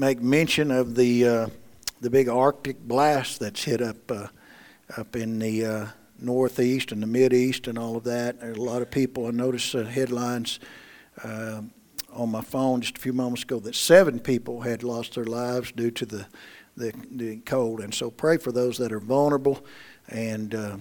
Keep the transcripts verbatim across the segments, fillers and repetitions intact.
make mention of the uh, the big Arctic blast that's hit up uh, up in the uh, Northeast and the Mideast and all of that. There's a lot of people. I noticed uh, headlines uh, on my phone just a few moments ago that seven people had lost their lives due to the the, the cold. And so pray for those that are vulnerable, and uh,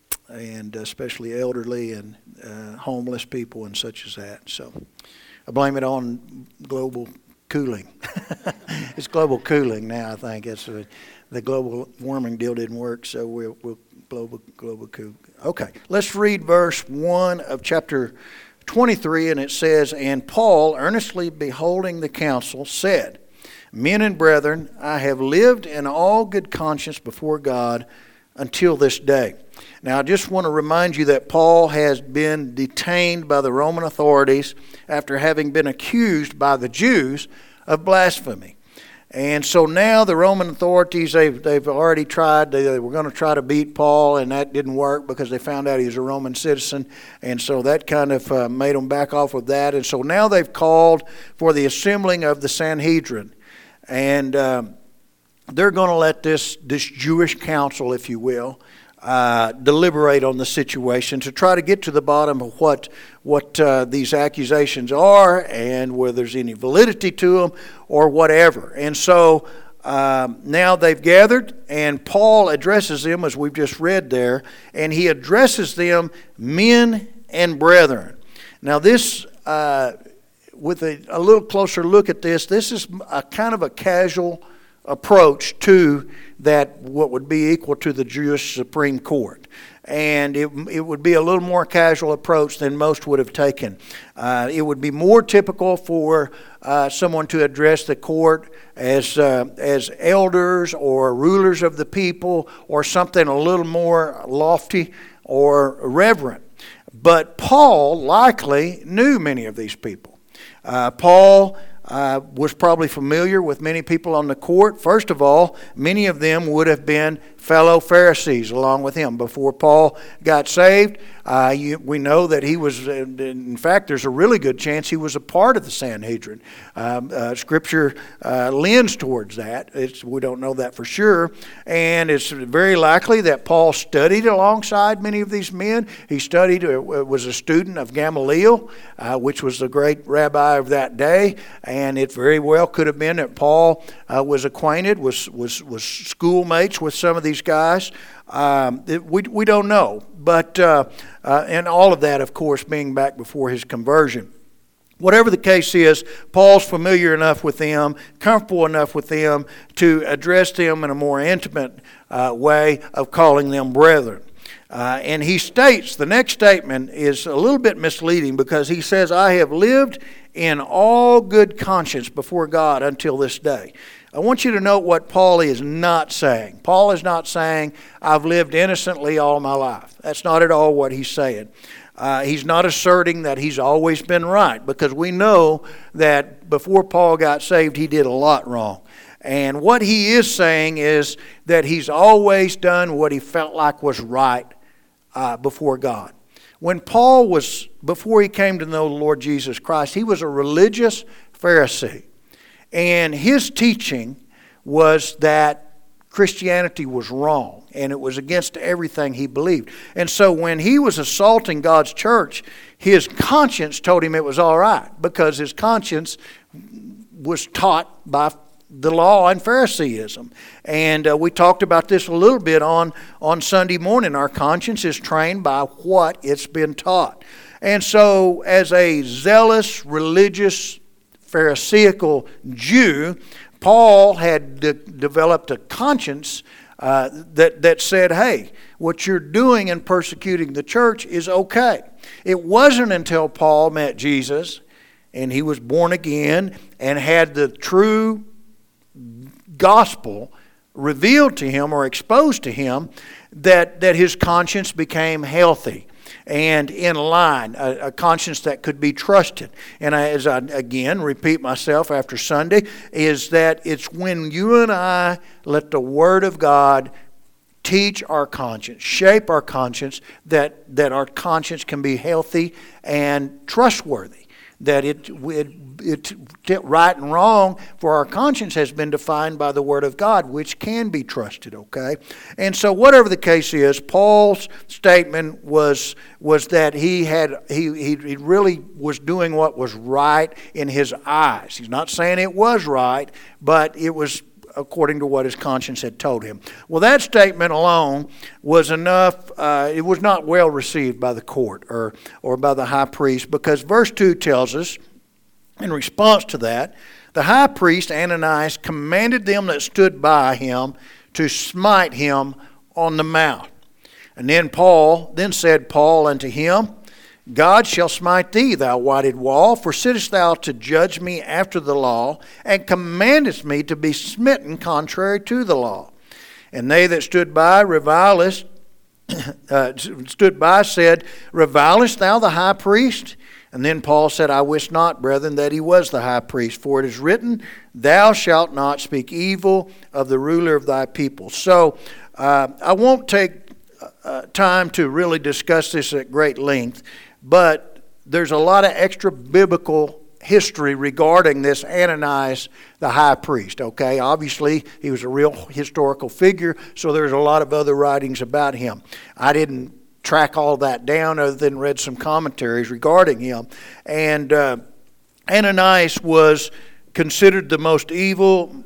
and especially elderly and uh, homeless people and such as that. So I blame it on global cooling. It's global cooling now, I think. It's a, the global warming deal didn't work, so we'll, we'll global global cool. Okay, let's read verse one of chapter twenty-three, and it says, "And Paul, earnestly beholding the council, said, Men and brethren, I have lived in all good conscience before God until this day." Now, I just want to remind you that Paul has been detained by the Roman authorities after having been accused by the Jews of blasphemy. And so now the Roman authorities, they've, they've already tried, they, they were going to try to beat Paul, and that didn't work because they found out he was a Roman citizen. And so that kind of uh, made them back off of that. And so now they've called for the assembling of the Sanhedrin. And um, they're going to let this, this Jewish council, if you will, Uh, deliberate on the situation to try to get to the bottom of what what uh, these accusations are and whether there's any validity to them or whatever. And so um, now they've gathered, and Paul addresses them, as we've just read there, and he addresses them, men and brethren. Now this, uh, with a, a little closer look at this, this is a kind of a casual approach to that, what would be equal to the Jewish Supreme Court. And it, it would be a little more casual approach than most would have taken. Uh, it would be more typical for uh, someone to address the court as uh, as elders or rulers of the people, or something a little more lofty or reverent. But Paul likely knew many of these people. Uh, Paul Uh, was probably familiar with many people on the court. First of all, many of them would have been fellow Pharisees along with him. Before Paul got saved, uh, you, we know that he was, in fact, there's a really good chance he was a part of the Sanhedrin. Um, uh, scripture uh, leans towards that. It's, we don't know that for sure. And it's very likely that Paul studied alongside many of these men. He studied, uh, was a student of Gamaliel, uh, which was the great rabbi of that day. And it very well could have been that Paul uh, was acquainted, was, was, was schoolmates with some of these guys. Um, it, we, we don't know. But, uh, uh, and all of that, of course, being back before his conversion. Whatever the case is, Paul's familiar enough with them, comfortable enough with them to address them in a more intimate uh, way of calling them brethren. Uh, and he states, the next statement is a little bit misleading, because he says, I have lived in all good conscience before God until this day. I want you to note what Paul is not saying. Paul is not saying, I've lived innocently all my life. That's not at all what he's saying. Uh, he's not asserting that he's always been right, because we know that before Paul got saved, he did a lot wrong. And what he is saying is that he's always done what he felt like was right uh, before God. When Paul was, before he came to know the Lord Jesus Christ, he was a religious Pharisee. And his teaching was that Christianity was wrong, and it was against everything he believed. And so when he was assaulting God's church, his conscience told him it was all right, because his conscience was taught by the law and Phariseeism. And uh, we talked about this a little bit on, on Sunday morning. Our conscience is trained by what it's been taught. And so as a zealous, religious, Pharisaical Jew, Paul had de- developed a conscience uh, that, that said, hey, what you're doing in persecuting the church is okay. It wasn't until Paul met Jesus and he was born again and had the true gospel revealed to him or exposed to him that, that his conscience became healthy and in line, a, a conscience that could be trusted. And I, as I again repeat myself after Sunday, is that it's when you and I let the Word of God teach our conscience, shape our conscience, that, that our conscience can be healthy and trustworthy. that it, it, it right and wrong for our conscience has been defined by the Word of God, which can be trusted, okay? And so whatever the case is, Paul's statement was was that he had he, he he really was doing what was right in his eyes. He's not saying it was right, but it was according to what his conscience had told him. Well, that statement alone was enough. Uh, it was not well received by the court or, or by the high priest, because verse two tells us, in response to that, the high priest Ananias commanded them that stood by him to smite him on the mouth. And then Paul, then said Paul unto him, God shall smite thee, thou whited wall, for sittest thou to judge me after the law, and commandest me to be smitten contrary to the law. And they that stood by revilest, uh, stood by said, Revilest thou the high priest? And then Paul said, I wish not, brethren, that he was the high priest, for it is written, Thou shalt not speak evil of the ruler of thy people. So uh, I won't take uh, time to really discuss this at great length, but there's a lot of extra biblical history regarding this Ananias, the high priest, okay? Obviously, he was a real historical figure, so there's a lot of other writings about him. I didn't track all that down other than read some commentaries regarding him. And uh, Ananias was considered the most evil,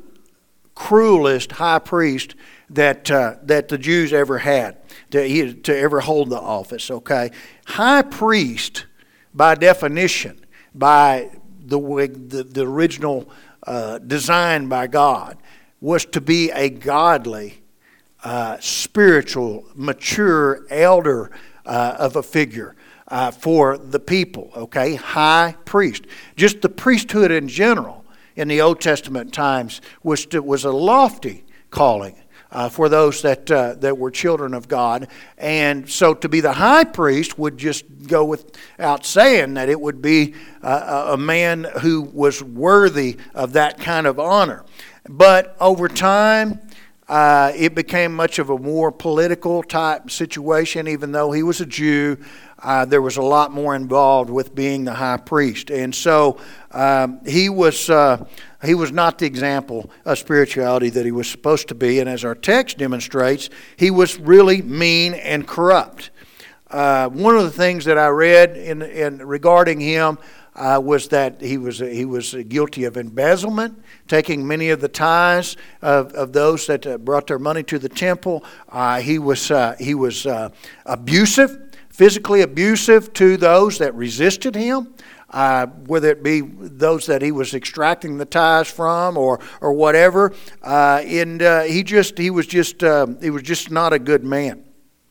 cruelest high priest that uh, that the Jews ever had, to, to ever hold the office, okay? High priest, by definition, by the the, the original uh, design by God, was to be a godly, uh, spiritual, mature elder uh, of a figure uh, for the people, okay? High priest. Just the priesthood in general in the Old Testament times was, to, was a lofty calling. Uh, for those that uh, that were children of God. And so to be the high priest would just go without saying that it would be uh, a man who was worthy of that kind of honor. But over time, uh, it became much of a more political type situation. Even though he was a Jew, uh, there was a lot more involved with being the high priest. And so um, he was... Uh, He was not the example of spirituality that he was supposed to be. And as our text demonstrates, he was really mean and corrupt. Uh, one of the things that I read in, in regarding him uh, was that he was he was guilty of embezzlement, taking many of the tithes of, of those that uh, brought their money to the temple. Uh, he was uh, he was uh, abusive, physically abusive to those that resisted him. Uh, whether it be those that he was extracting the tithes from, or or whatever, uh, and uh, he just he was just uh, he was just not a good man.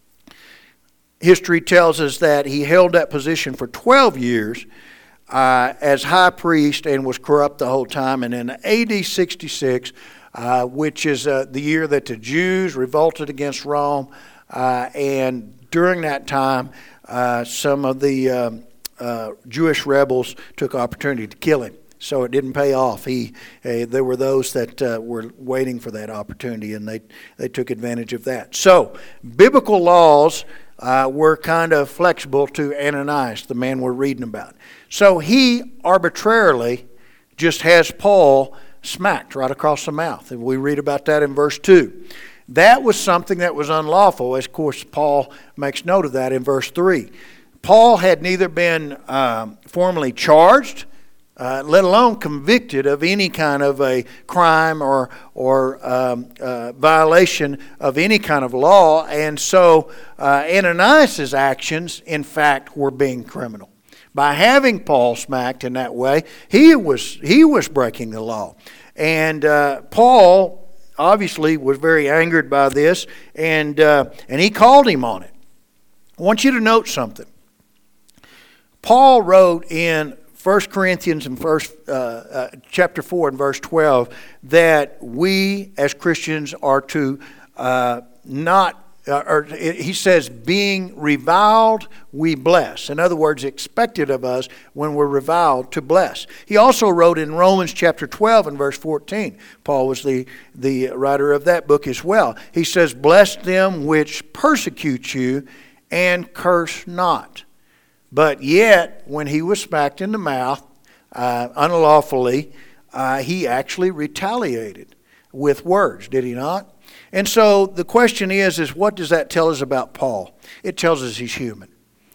History tells us that he held that position for twelve years uh, as high priest and was corrupt the whole time. And in A D sixty-six, uh, which is uh, the year that the Jews revolted against Rome, uh, and during that time, uh, some of the um, Uh, Jewish rebels took opportunity to kill him. So it didn't pay off. He, uh, there were those that uh, were waiting for that opportunity, and they, they took advantage of that. So biblical laws uh, were kind of flexible to Ananias, the man we're reading about. So he arbitrarily just has Paul smacked right across the mouth. And we read about that in verse two. That was something that was unlawful. Of course, Paul makes note of that in verse three. Paul had neither been um, formally charged, uh, let alone convicted of any kind of a crime or or um, uh, violation of any kind of law. And so uh, Ananias' actions, in fact, were being criminal. By having Paul smacked in that way, he was he was breaking the law. And uh, Paul obviously was very angered by this, and uh, and he called him on it. I want you to note something. Paul wrote in First Corinthians and first, uh, uh, chapter four and verse twelve that we as Christians are to uh, not, uh, or he says, being reviled, we bless. In other words, expected of us when we're reviled to bless. He also wrote in Romans chapter twelve and verse fourteen. Paul was the, the writer of that book as well. He says, bless them which persecute you and curse not. But yet, when he was smacked in the mouth, uh, unlawfully, uh, he actually retaliated with words, did he not? And so the question is, is what does that tell us about Paul? It tells us he's human.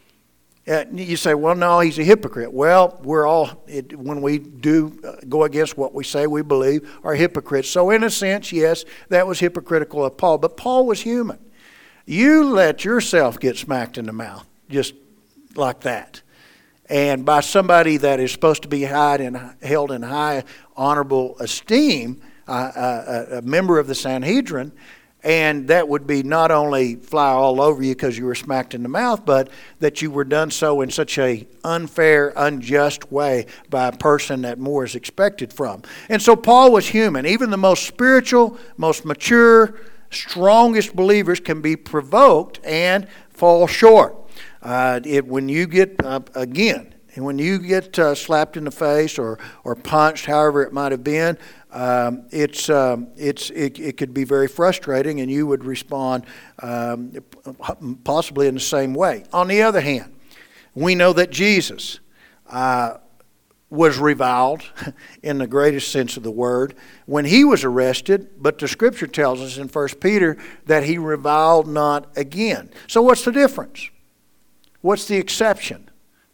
Uh, you say, well, no, he's a hypocrite. Well, we're all, it, when we do go against what we say we believe, are hypocrites. So in a sense, yes, that was hypocritical of Paul. But Paul was human. You let yourself get smacked in the mouth, just like that. And by somebody that is supposed to be high and held in high honorable esteem, uh, a, a member of the Sanhedrin, and that would be not only fly all over you because you were smacked in the mouth, but that you were done so in such a unfair, unjust way by a person that more is expected from. And so Paul was human. Even the most spiritual, most mature, strongest believers can be provoked and fall short. Uh, it, when you get, uh, again, and when you get uh, slapped in the face or, or punched, however it might have been, Um, it's um, it's it, it could be very frustrating, and you would respond um, possibly in the same way. On the other hand, we know that Jesus uh, was reviled in the greatest sense of the word when he was arrested, but the Scripture tells us in First Peter that he reviled not again. So what's the difference? What's the exception?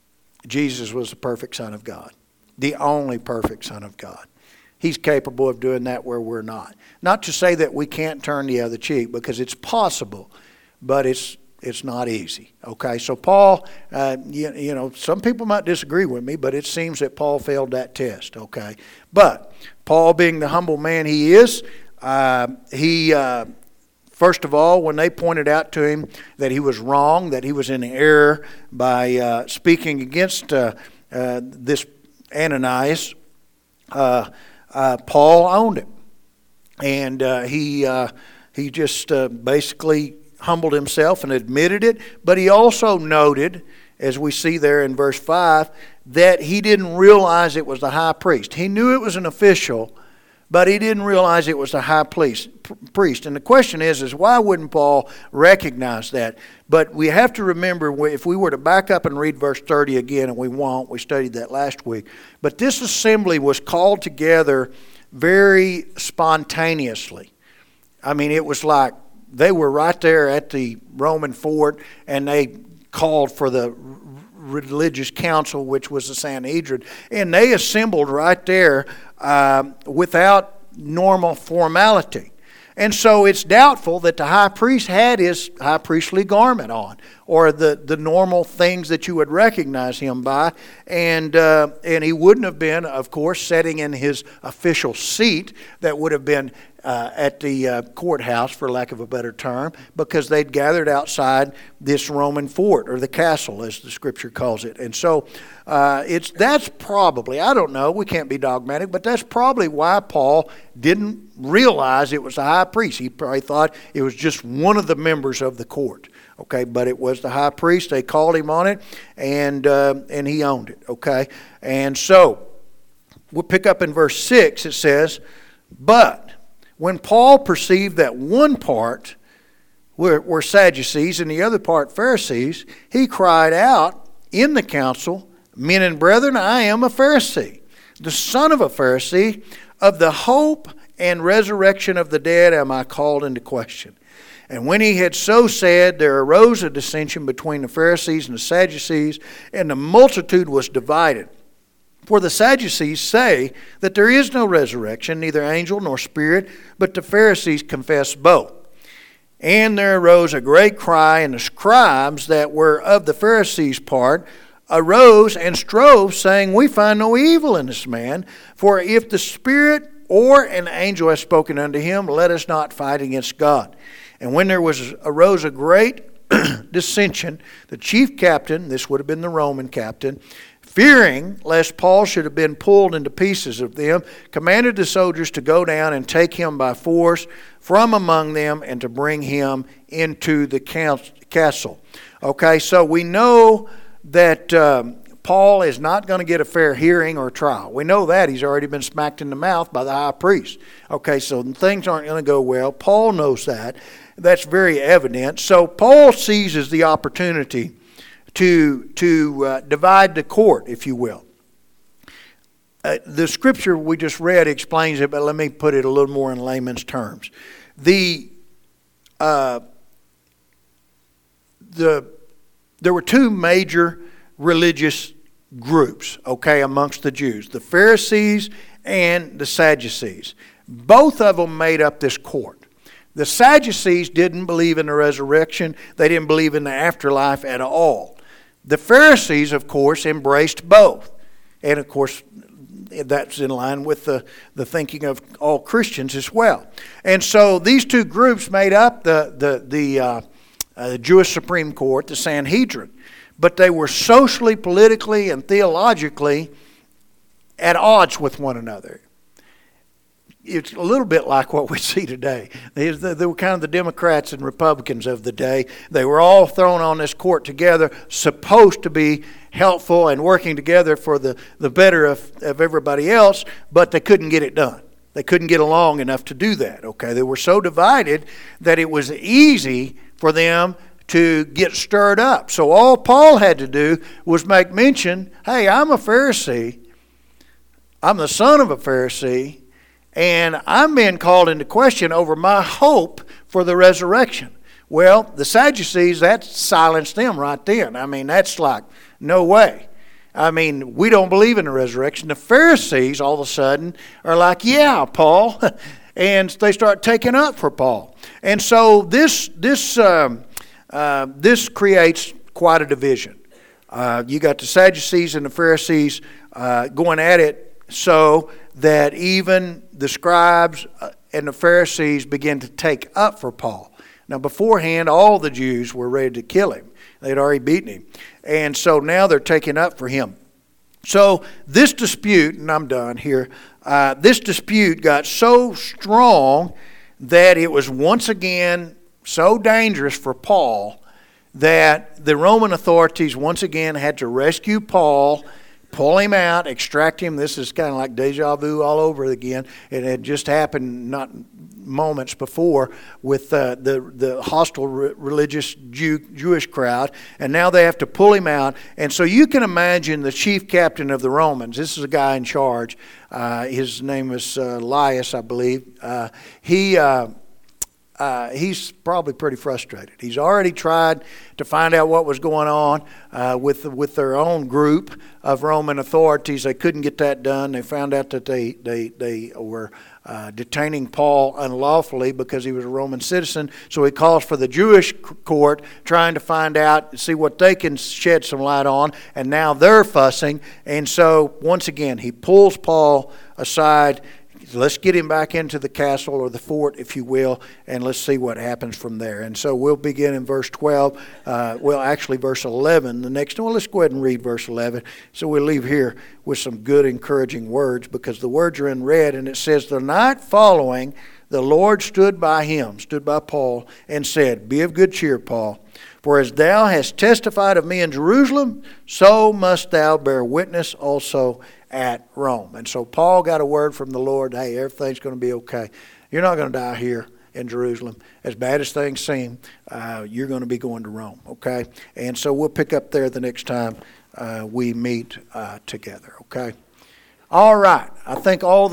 Jesus was the perfect Son of God, the only perfect Son of God. He's capable of doing that where we're not. Not to say that we can't turn the other cheek, because it's possible, but it's it's not easy. Okay, so Paul, uh, you, you know, some people might disagree with me, but it seems that Paul failed that test. Okay, but Paul, being the humble man he is, uh, he uh, first of all, when they pointed out to him that he was wrong, that he was in error by uh, speaking against uh, uh, this Ananias. Uh, Uh, Paul owned it, and uh, he uh, he just uh, basically humbled himself and admitted it. But he also noted, as we see there in verse five, that he didn't realize it was the high priest. He knew it was an official, but he didn't realize it was the high priest. And the question is, is why wouldn't Paul recognize that? But we have to remember, if we were to back up and read verse thirty again, and we won't, we studied that last week, but this assembly was called together very spontaneously. I mean, it was like they were right there at the Roman fort, and they called for the religious council, which was the Sanhedrin, and they assembled right there uh, without normal formality. And so it's doubtful that the high priest had his high priestly garment on, or the, the normal things that you would recognize him by. And uh, and he wouldn't have been, of course, sitting in his official seat that would have been uh, at the uh, courthouse, for lack of a better term, because they'd gathered outside this Roman fort, or the castle, as the Scripture calls it. And so uh, it's that's probably, I don't know, we can't be dogmatic, but that's probably why Paul didn't realize it was the high priest. He probably thought it was just one of the members of the court. Okay, but it was the high priest. They called him on it, and uh, and he owned it. Okay, and so we'll pick up in verse six. It says, "But when Paul perceived that one part were, were Sadducees and the other part Pharisees, he cried out in the council, 'Men and brethren, I am a Pharisee, the son of a Pharisee. Of the hope and resurrection of the dead am I called into question.' And when he had so said, there arose a dissension between the Pharisees and the Sadducees, and the multitude was divided. For the Sadducees say that there is no resurrection, neither angel nor spirit, but the Pharisees confess both. And there arose a great cry, and the scribes that were of the Pharisees' part arose and strove, saying, 'We find no evil in this man, for if the spirit or an angel has spoken unto him, let us not fight against God.' And when there was arose a great dissension, the chief captain," this would have been the Roman captain, "fearing lest Paul should have been pulled into pieces of them, commanded the soldiers to go down and take him by force from among them and to bring him into the castle." Okay, so we know that um, Paul is not going to get a fair hearing or trial. We know that. He's already been smacked in the mouth by the high priest. Okay, so things aren't going to go well. Paul knows that. That's very evident. So Paul seizes the opportunity to, to uh, divide the court, if you will. uh, the scripture we just read explains it, but let me put it a little more in layman's terms. The uh, the there were two major religious groups, okay, amongst the Jews: the Pharisees and the Sadducees. Both of them made up this court. The Sadducees didn't believe in the resurrection. They didn't believe in the afterlife at all. The Pharisees, of course, embraced both. And, of course, that's in line with the, the thinking of all Christians as well. And so these two groups made up the, the, the uh, uh, Jewish Supreme Court, the Sanhedrin. But they were socially, politically, and theologically at odds with one another. It's a little bit like what we see today. They, they were kind of the Democrats and Republicans of the day. They were all thrown on this court together, supposed to be helpful and working together for the, the better of, of everybody else, but they couldn't get it done. They couldn't get along enough to do that. Okay, they were so divided that it was easy for them to get stirred up. So all Paul had to do was make mention, hey, I'm a Pharisee. I'm the son of a Pharisee. And I'm being called into question over my hope for the resurrection. Well, the Sadducees, that silenced them right then. I mean, that's like, no way. I mean, we don't believe in the resurrection. The Pharisees, all of a sudden, are like, yeah, Paul. And they start taking up for Paul. And so this this um, uh, this creates quite a division. Uh, you got the Sadducees and the Pharisees uh, going at it so that even the scribes and the Pharisees began to take up for Paul. Now, beforehand, all the Jews were ready to kill him. They'd already beaten him. And so now they're taking up for him. So this dispute, and I'm done here, uh, this dispute got so strong that it was once again so dangerous for Paul that the Roman authorities once again had to rescue Paul, pull him out, extract him. This is kind of like deja vu all over again. It had just happened not moments before with uh, the, the hostile re- religious Jew, Jewish crowd. And now they have to pull him out. And so you can imagine the chief captain of the Romans. This is a guy in charge. Uh, his name is uh, Laius, I believe. Uh, he... Uh, Uh, he's probably pretty frustrated. He's already tried to find out what was going on uh, with with their own group of Roman authorities. They couldn't get that done. They found out that they they they were uh, detaining Paul unlawfully because he was a Roman citizen. So he calls for the Jewish court, trying to find out, see what they can shed some light on. And now they're fussing. And so once again, he pulls Paul aside. Let's get him back into the castle or the fort, if you will, and let's see what happens from there. And so we'll begin in verse twelve. Uh, well, actually, verse eleven. The next one, well, let's go ahead and read verse eleven. So we'll leave here with some good, encouraging words because the words are in red, and it says, "The night following, the Lord stood by him," stood by Paul, and said, "Be of good cheer, Paul. For as thou hast testified of me in Jerusalem, so must thou bear witness also at Rome." And so Paul got a word from the Lord, hey, everything's going to be okay. You're not going to die here in Jerusalem. As bad as things seem, uh, you're going to be going to Rome, okay? And so we'll pick up there the next time uh, we meet uh, together, okay? All right. I think all the